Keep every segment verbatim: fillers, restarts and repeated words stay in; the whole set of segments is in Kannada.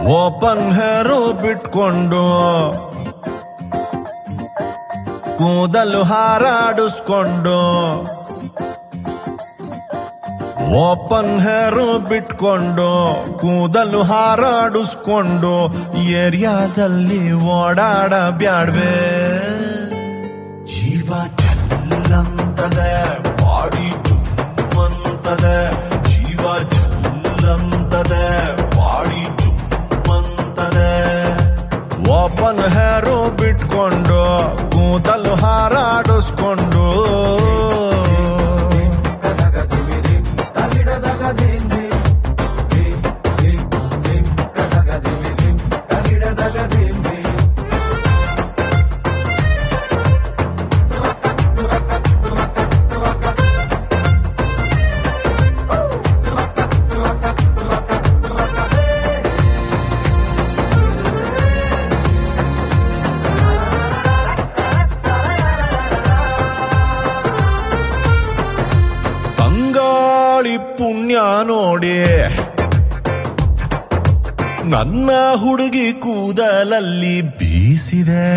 ಓಪನ್ ಹೇರು ಬಿಟ್ಕೊಂಡು ಕೂದಲು ಹಾರಾಡಿಸ್ಕೊಂಡು ಓಪನ್ ಹೇರು ಬಿಟ್ಕೊಂಡು ಕೂದಲು ಹಾರಾಡಿಸ್ಕೊಂಡು ಏರಿಯಾದಲ್ಲಿ ಓಡಾಡ ಬ್ಯಾಡ್ವೆ ಜೀವ ಚಲ್ಲಂತದೆ ಬಾಡಿ ಜುಮ್ಮಂತದೆ ಜೀವ ಚಲ್ಲಂತದೆ ಬಾಡಿ ಜುಮ್ಮಂತದೆ ಓಪನ್ ಹೇರು ಬಿಟ್ಕೊಂಡು ಕೂದಲು ಹಾರಾಡಿಸ್ಕೊಂಡು ಪುಣ್ಯ ನೋಡಿ ನನ್ನ ಹುಡುಗಿ ಕೂದಲಲ್ಲಿ ಬೀಸಿದೆ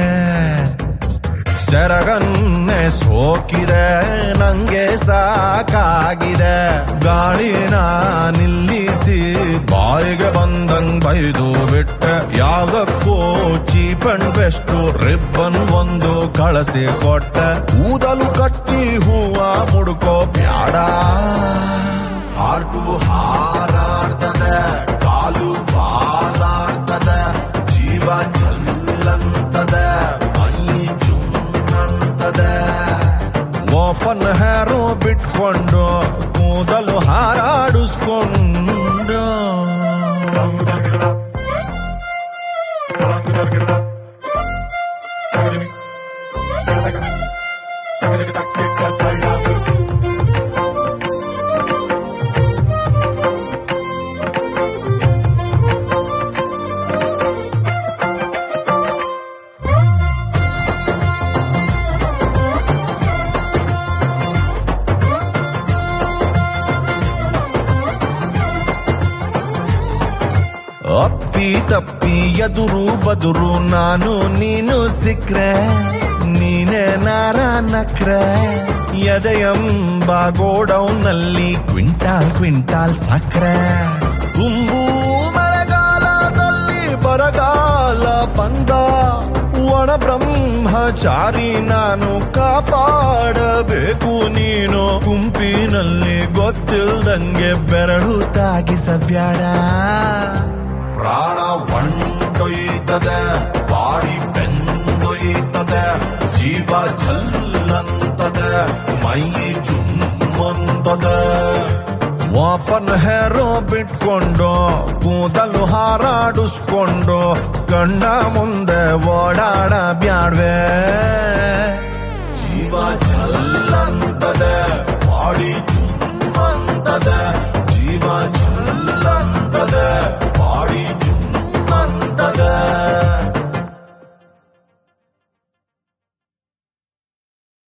ಸೆರಗನ್ನೆ ಸೋಕಿದೆ ನಂಗೆ ಸಾಕಾಗಿದೆ ಗಾಳಿನ ನಿಲ್ಲಿಸಿ ಬಾಯಿಗೆ ಬಂದಂಗ್ ಬೈದು ಬಿಟ್ಟೆ ಯಾವಕ್ಕೂ ಚೀಪ್ ಅಂಡ್ ಬೆಸ್ಟ್ ರಿಬ್ಬನ್ ಒಂದು ಕಳಸಿ ಕೊಟ್ಟೆ ಕೂದಲು ಕಟ್ಟಿ ಹೂವ ಮುಡ್ಕೋ ಬ್ಯಾಡ ಹಾರ್ಟು ಹಾರಾಡ್ತದೆ ಕಾಲು ಬಾಲಾಡ್ತದೆ ಜೀವ ಚಲ್ಲಂತದೆ ಮೈ ಜುಮ್ಮಂತದೆ ಓಪನ್ ಹೇರು ಬಿಟ್ಕೊಂಡು ಕೂದಲು ಹಾರಾಡಿಸ್ಕೊಂಡು ಅಪ್ಪಿ ತಪ್ಪಿ ಎದುರು ಬದುರು ನಾನು ನೀನು ಸಿಕ್ರೆ ನೀನೇ ನಾರ ನಕ್ರೆ ಎದೆಯಂಬ ಗೋಡೌನ್ನಲ್ಲಿ ಕ್ವಿಂಟಾಲ್ ಕ್ವಿಂಟಾಲ್ ಸಕ್ರೆ ತುಂಬು ಮಳೆಗಾಲದಲ್ಲಿ ಬರಗಾಲ ಬಂದ ಒಣ ಬ್ರಹ್ಮಚಾರಿ ನಾನು ಕಾಪಾಡಬೇಕು ನೀನು ಗುಂಪಿನಲ್ಲಿ ಗೊತ್ತಿಲ್ದಂಗೆ ಬೆರಳು ತಾಗಿಸಬ್ಯಾಡ ಪ್ರಾಣ ಹೊಂಟೊಯ್ತದೆ ಬಾಡಿ ಬೆಂದೊಯ್ತದೆ ಜೀವ ಚಲ್ಲಂತದೆ ಮೈ ಜುಮ್ಮಂತದೆ ಓಪನ್ ಹೇರು ಬಿಟ್ಕೊಂಡು ಕೂದಲು ಹಾರಾಡಿಸ್ಕೊಂಡು ಗಂಡ ಮುಂದೆ ಓಡಾಡ ಬ್ಯಾಡ್ವೆ ಜೀವ ಚಲ್ಲಂತ